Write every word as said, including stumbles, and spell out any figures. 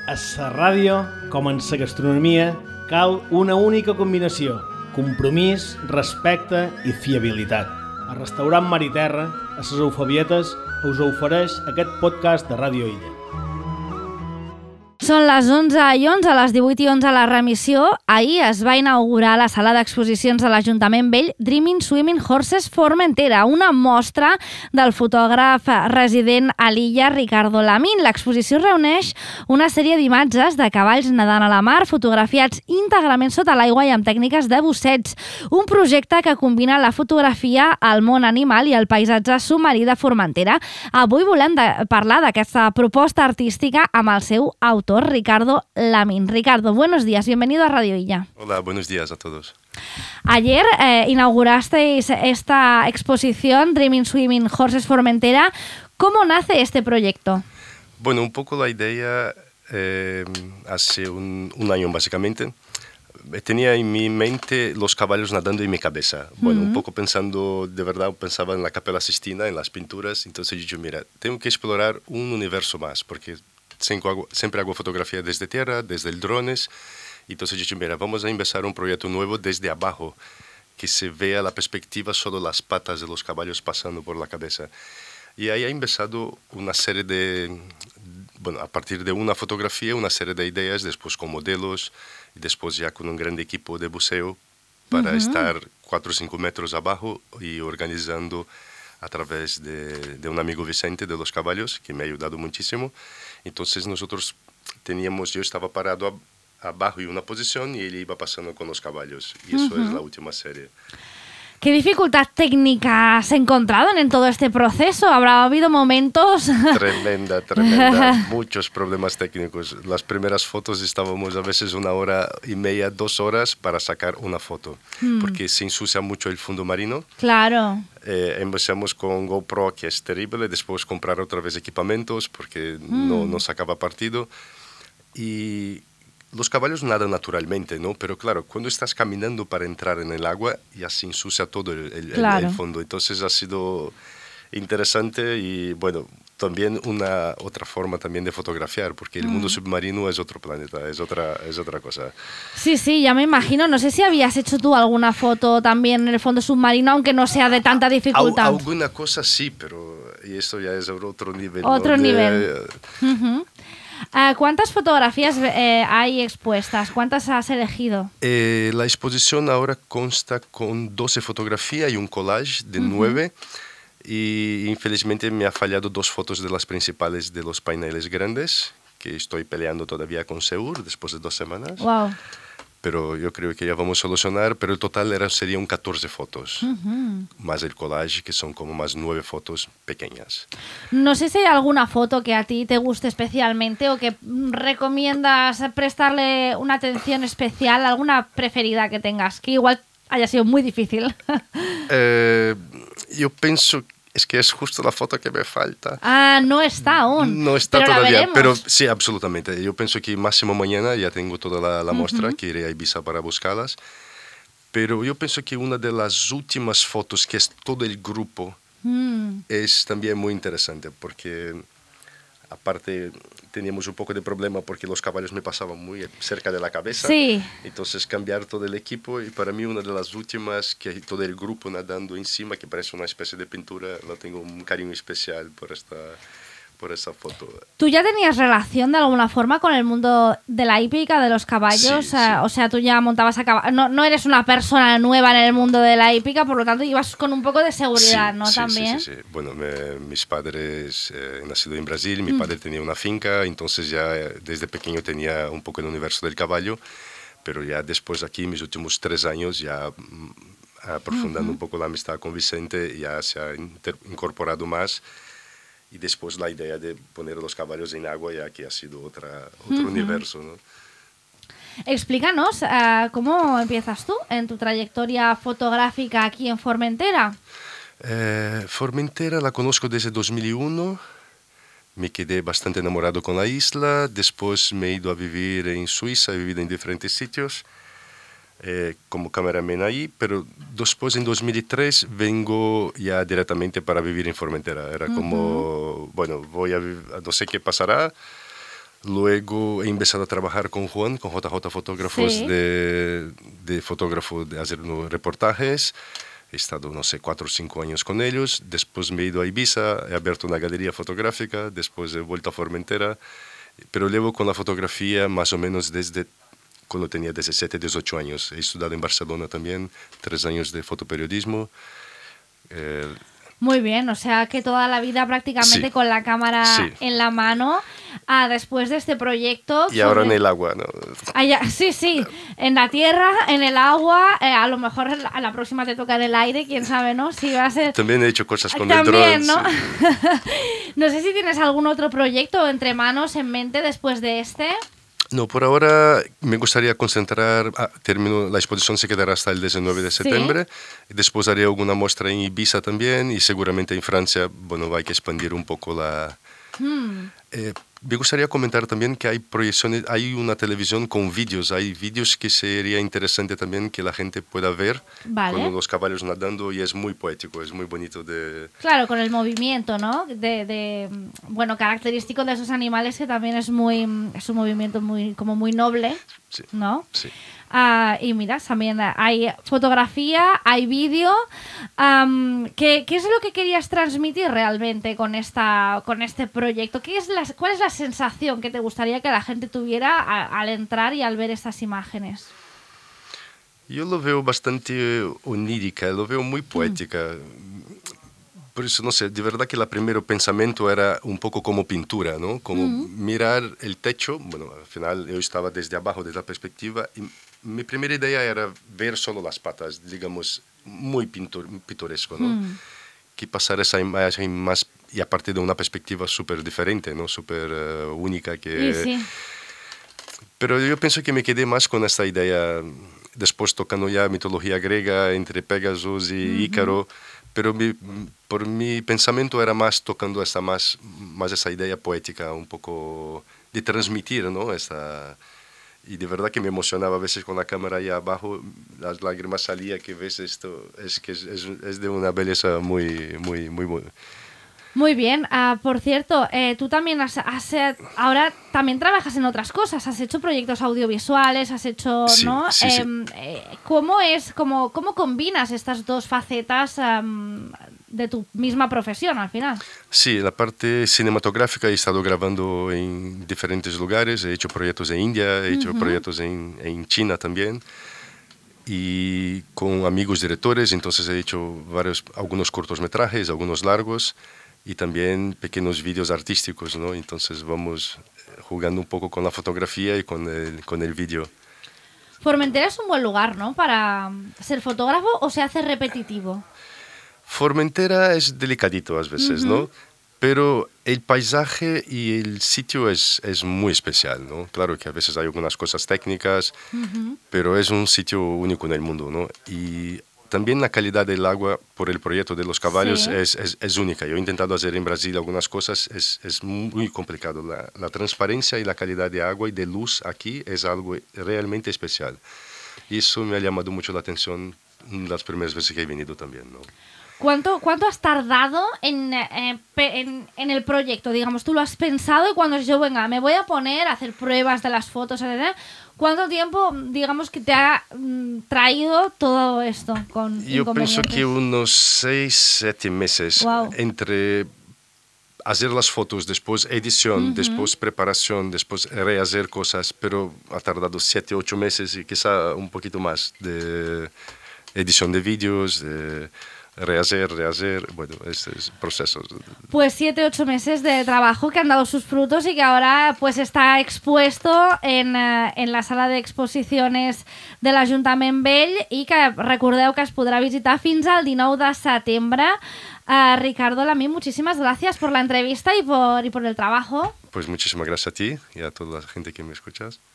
A la ràdio, com en la gastronomia, cal una única combinació: compromís, respecte i fiabilitat. El restaurant Mar i Terra, a les Eufebietes, us ofereix aquest podcast de Ràdio Illa. Són les onze i onze, a les divuit i onze la remissió. Ahir es va inaugurar la sala d'exposicions de l'Ajuntament Vell Dreaming Swimming Horses Formentera, una mostra del fotògraf resident a l'illa Ricardo Lamín. L'exposició reuneix una sèrie d'imatges de cavalls nedant a la mar, fotografiats íntegrament sota l'aigua i amb tècniques de busseig. Un projecte que combina la fotografia, el món animal i el paisatge submarí de Formentera. Avui volem de parlar d'aquesta proposta artística amb el seu autor, Ricardo Lamín. Ricardo, buenos días, bienvenido a Radio Illa. Hola, buenos días a todos. Ayer eh, inaugurasteis esta exposición Dreaming Swimming Horses Formentera. ¿Cómo nace este proyecto? Bueno, un poco la idea eh, hace un, un año básicamente. Tenía en mi mente los caballos nadando en mi cabeza. Bueno, uh-huh. un poco pensando, de verdad, pensaba en la Capela Sistina, en las pinturas. Entonces yo dije, mira, tengo que explorar un universo más, porque Siempre hago, siempre hago fotografía desde tierra, desde el drones. Entonces yo dije, mira, vamos a empezar un proyecto nuevo desde abajo, que se vea la perspectiva, solo las patas de los caballos pasando por la cabeza. Y ahí ha empezado una serie de, bueno, a partir de una fotografía, una serie de ideas, después con modelos, y después ya con un gran equipo de buceo para uh-huh. estar cuatro o cinco metros abajo y organizando a través de, de un amigo Vicente de los caballos, que me ha ayudado muchísimo. Entonces nosotros teníamos, yo estaba parado a, abajo en una posición y él iba pasando con los caballos. Y eso uh-huh. es la última serie. ¿Qué dificultad técnica has encontrado en todo este proceso? ¿Habrá habido momentos? Tremenda, tremenda. Muchos problemas técnicos. Las primeras fotos estábamos a veces una hora y media, dos horas para sacar una foto. Mm. Porque se ensucia mucho el fondo marino. Claro. Eh, empezamos con GoPro, que es terrible. Después comprar otra vez equipamientos porque mm. no, no sacaba partido. Y los caballos nadan naturalmente, ¿no? Pero claro, cuando estás caminando para entrar en el agua, ya se ensucia todo el, el, claro. el, el fondo. Entonces ha sido interesante y, bueno, también una otra forma también de fotografiar, porque el mm. mundo submarino es otro planeta, es otra, es otra cosa. Sí, sí, ya me imagino. No sé si habías hecho tú alguna foto también en el fondo submarino, aunque no sea de tanta dificultad. Al, alguna cosa sí, pero y esto ya es otro nivel. Otro ¿no? nivel. De, uh-huh. Uh, ¿Cuántas fotografías eh, hay expuestas? ¿Cuántas has elegido? Eh, la exposición ahora consta con doce fotografías y un collage de uh-huh. nueve. Y infelizmente me ha fallado dos fotos de las principales de los paineles grandes, que estoy peleando todavía con Seur después de dos semanas. Wow. Pero yo creo que ya vamos a solucionar, pero el total era, serían catorce fotos, uh-huh. más el collage, que son como más nueve fotos pequeñas. No sé si hay alguna foto que a ti te guste especialmente o que recomiendas prestarle una atención especial, alguna preferida que tengas, que igual haya sido muy difícil. eh, yo pienso es que es justo la foto que me falta. Ah, no está aún. No está pero todavía, pero sí, absolutamente. Yo pienso que máximo mañana ya tengo toda la, la uh-huh. muestra, que iré a Ibiza para buscarlas. Pero yo pienso que una de las últimas fotos, que es todo el grupo, mm. es también muy interesante, porque aparte teníamos un poco de problema porque los caballos me pasaban muy cerca de la cabeza. Sí. Entonces cambiar todo el equipo, y para mí una de las últimas, que todo el grupo nadando encima, que parece una especie de pintura, lo tengo un cariño especial por esta, por esa foto. ¿Tú ya tenías relación de alguna forma con el mundo de la hípica, de los caballos? Sí, eh, sí. O sea, tú ya montabas a caballo. No, no eres una persona nueva en el mundo de la hípica, por lo tanto ibas con un poco de seguridad, sí, ¿no? Sí, También. Sí, sí, sí. Bueno, me, mis padres eh, han nacido en Brasil, mi mm. padre tenía una finca, entonces ya eh, desde pequeño tenía un poco el universo del caballo, pero ya después aquí, mis últimos tres años, ya mm, aprofundando uh-huh. un poco la amistad con Vicente, ya se ha inter- incorporado más. Y después la idea de poner los caballos en agua, ya que ha sido otra, otro uh-huh. universo, ¿no? Explícanos, uh, ¿cómo empiezas tú en tu trayectoria fotográfica aquí en Formentera? Eh, Formentera la conozco desde dos mil uno. Me quedé bastante enamorado con la isla. Después me he ido a vivir en Suiza, he vivido en diferentes sitios. Eh, como cameraman ahí, pero después en dos mil tres vengo ya directamente para vivir en Formentera. Era como, uh-huh. bueno, voy a vivir, no sé qué pasará, Luego he empezado a trabajar con Juan, con J J Fotógrafos, Sí. de, de fotógrafo, de hacer unos reportajes. He estado, no sé, cuatro o cinco años con ellos. Después me he ido a Ibiza, he abierto una galería fotográfica, después he vuelto a Formentera. Pero llevo con la fotografía más o menos desde cuando tenía diecisiete, dieciocho años. He estudiado en Barcelona también, tres años de fotoperiodismo. Eh, Muy bien, o sea que toda la vida prácticamente Sí. con la cámara Sí. en la mano. Ah, después de este proyecto... y ahora en sobre- el agua, ¿no? Ah, ya, sí, sí, en la tierra, en el agua, eh, a lo mejor en la- a la próxima te toca en el aire, quién sabe, ¿no? Si va a ser... También he hecho cosas con También, el ¿no? dron. sí. No sé si tienes algún otro proyecto entre manos en mente después de este. No, por ahora me gustaría concentrar, ah, termino, la exposición se quedará hasta el diecinueve de Sí. septiembre, después haré alguna muestra en Ibiza también y seguramente en Francia, bueno, hay que expandir un poco la... Hmm. Eh, me gustaría comentar también que hay proyecciones, hay una televisión con vídeos, hay vídeos que sería interesante también que la gente pueda ver Vale. con los caballos nadando y es muy poético, es muy bonito de... Claro, con el movimiento, ¿no? De, de, bueno, característico de esos animales que también es muy, es un movimiento muy, como muy noble, Sí. ¿no? Sí. Ah, y mira, también hay fotografía, hay vídeo. Am, ¿qué, ¿Qué es lo que querías transmitir realmente con, esta, con este proyecto? ¿Qué es la, ¿Cuál es la sensación que te gustaría que la gente tuviera a- al entrar y al ver estas imágenes? Yo lo veo bastante onírica, lo veo muy poética. Por eso, no sé, de verdad que el primer pensamiento era un poco como pintura, ¿no? Como mirar el techo. Bueno, al final yo estaba desde abajo, desde la perspectiva, y mi primera idea era ver solo las patas, digamos, muy pintor, pintoresco, ¿no? Mm. Que pasar esa imagen más, y a partir de una perspectiva súper diferente, ¿no? Súper eh, única que... Y sí. Pero yo pienso que me quedé más con esta idea, después tocando ya mitología griega entre Pegasus y Ícaro, pero mi, por mi pensamiento era más tocando esta, más, más esa idea poética, un poco de transmitir, ¿no? Esta, y de verdad que me emocionaba a veces con la cámara ahí abajo, las lágrimas salían, que ves esto, es que es, es, es de una belleza muy, muy, muy, muy... Muy bien. Ah, por cierto, eh, tú también has, has, eh, ahora también trabajas en otras cosas. Has hecho proyectos audiovisuales, has hecho, Sí, ¿no? sí, sí. Em, eh, ¿Cómo es, cómo, cómo combinas estas dos facetas am, de tu misma profesión al final? Sí, la parte cinematográfica he estado grabando en diferentes lugares, he hecho proyectos en India, he hecho proyectos en, en China también, y con amigos directores, entonces he hecho varios, algunos cortometrajes, algunos largos, y también pequeños vídeos artísticos, ¿no? Entonces vamos jugando un poco con la fotografía y con el, con el vídeo. Formentera es un buen lugar, ¿no? Para ser fotógrafo, ¿o se hace repetitivo? Formentera es delicadito a veces, ¿no? Pero el paisaje y el sitio es, es muy especial, ¿no? Claro que a veces hay algunas cosas técnicas, pero es un sitio único en el mundo, ¿no? Y también la calidad del agua por el proyecto de los caballos Sí. es, es, es única. Yo he intentado hacer en Brasil algunas cosas, es, es muy complicado. La, la transparencia y la calidad de agua y de luz aquí es algo realmente especial. Y eso me ha llamado mucho la atención las primeras veces que he venido también, ¿no? ¿Cuánto, ¿Cuánto has tardado en, eh, pe- en, en el proyecto? Digamos, tú lo has pensado y cuando has dicho, venga, me voy a poner a hacer pruebas de las fotos, etcétera. ¿Cuánto tiempo, digamos, que te ha mm, traído todo esto con Yo pienso inconvenientes? que unos seis, siete meses Wow. entre hacer las fotos, después edición, después preparación, después rehacer cosas, pero ha tardado siete, ocho meses y quizá un poquito más de edición de vídeos, de rehacer, rehacer, bueno, estos procesos. Pues siete, ocho meses de trabajo que han dado sus frutos y que ahora pues está expuesto en, eh, en la sala d'exposiciones de l'Ajuntament Vell i que recordeu que es podrà visitar fins al dinou de setembre. Uh, Ricardo Lamí, muchísimas gracias por la entrevista y por, y por el trabajo. Pues muchísimas gracias a ti y a toda la gente que me escuchas.